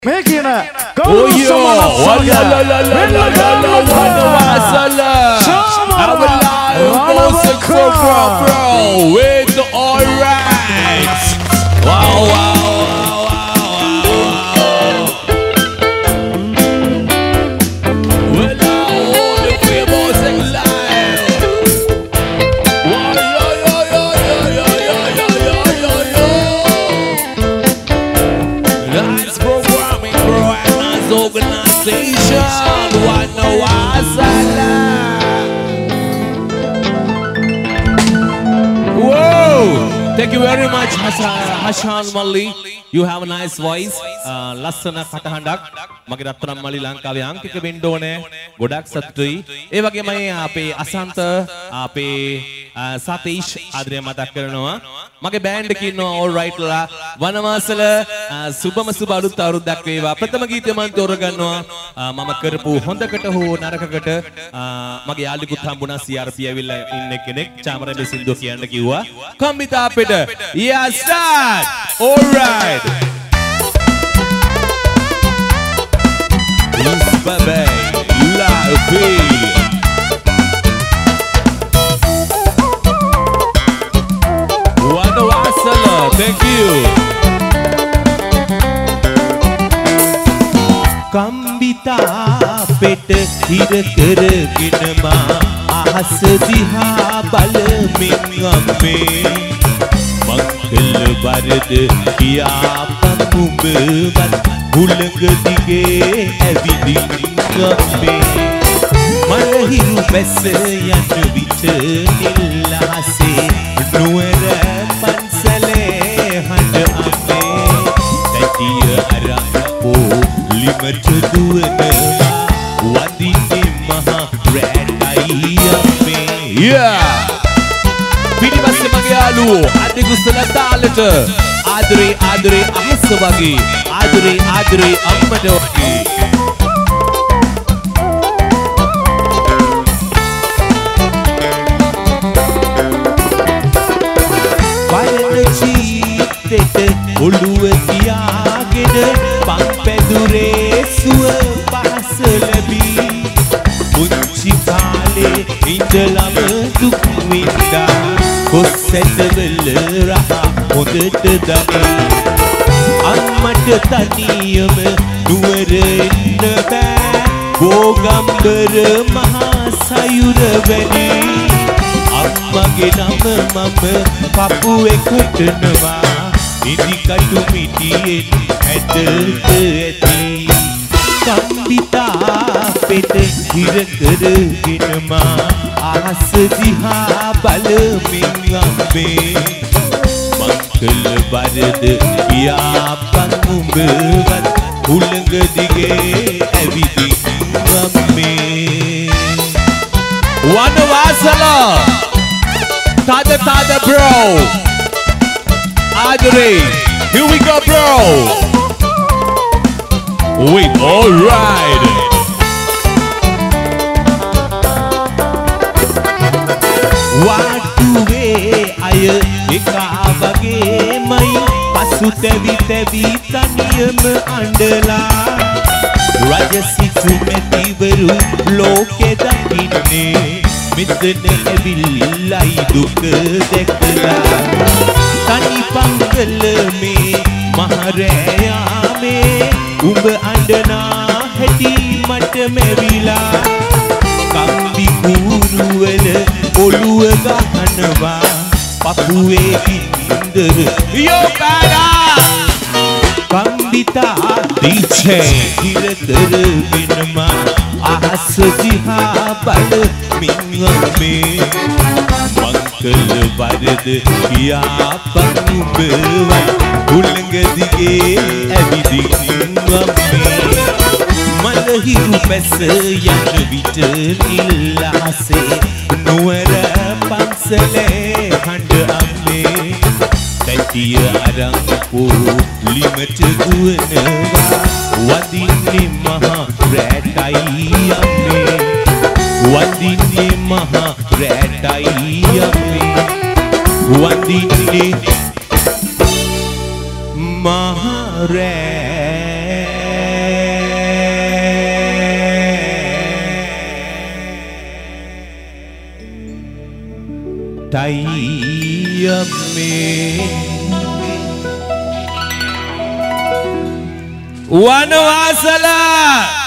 Making a Oh yo, bro, with the alright. Wow. Well, all the famous and live. Nice programming, bro, and nice organization. Whoa! Thank you very much, Hashan Malli. You have a nice voice. Lassana katahandak. Mage Rattanam Malli Lankawe අංකික වෙන්න ඕනේ. ගොඩක් සතුටුයි. ඒ වගේමයි අපේ අසන්ත අපේ සතීෂ් ආදරය මතක් කරනවා. මගේ බෑන්ඩ් එකේ ඉන්නවා all right ලා. වනවාසල සුබම සුබ අලුත් අවුරුද්දක් වේවා. ප්‍රථම ගීතය මම තෝරගන්නවා. මම කරපු හොඳකට හෝ නරකකට මගේ යාළුවෙකුත් හම්බුණා CRP ඇවිල්ලා ඉන්න කෙනෙක්. චාමරේ සින්දුව කියන්න කිව්වා. කම්බිතා අපිට. Yeah, start. All right. Baby, live Wanawasala, thank you. Kambita peta hira karagenama ahas diha balamin amme mangal warada kiyapan ubawan Hulanga dige ඇවිදින් ගම්මේ මලහිරු බැස යන විට නිල්ලාසේ නුවර පන්සලේ හඬ අම්මේ තැටිය අරන් පොලිමට දුවනවා වදින්නේ මහා රැටයි අම්මේ Yeah! පිටිපස්සේ මගේ යාළුවෝ අධි කුසල තාලෙට ආදරේ අහස වගේ ආදරේ අම්මට වගේ වයන චීතෙට ඔළුව තියාගෙන පම්පැදුරේ සුව පහස ලැබී පුංචි කාලේ ඉඳලම දුක් විඳා කොස්සැටවල රහ හොඳට දනී අම්මට තනියම නුවර ඉන්න බෑ ගෝගම්බර මහා සයුර වැඩි අම්මගේ නම මම පපුවේ කොටනවා ඉදිකටු මිටියෙන් ඇටට ඇති කම්බිතා පෙත හිර කරගෙනමා අහස දිහා බලමින් අම්මේ මංගල වරද කියාපන් උඹවත් උලඟ දිගේ ඇවිදින් අම්මේ Wanawasala Tada bro Adre Here we go bro Wait, all right වාටුවේ අය එකා වගේමයි පසු තැවි තනියම අඬලා රජසිතු මැතිවරු ලෝකෙ දකින්නේ මෙතන ඇවිල්ලයි දුක දැකලා තනි පංගල මේ මහරෑයාමේ උඹ අඬනා හැටි මට මෙවිලා කම්බි කුරුවල ඔළුව ගහනවා පපුවේ ගින්දර Yo bada කම්බිතා DJ හිරතරගෙනමා අහස දිහා බලමින් අම්මේ මංගල වරද කියාපන් උඹවත් උලඟ දිගේ ඇවිදින් අම්මේ මලහිරු බැස යන විට නිල්ලාසේ නුවර පන්සලේ හඬ අම්මේ තැටිය අරන් පොලිමට දුවනවා වදින්නේ මහා රැටයි අම්මේ වදින්නේ මහා රැටයි අම්මේ වදින්නේ มหาแร Wandini ่ Maharẹ නුඹටයි අම්මේ වනවාසල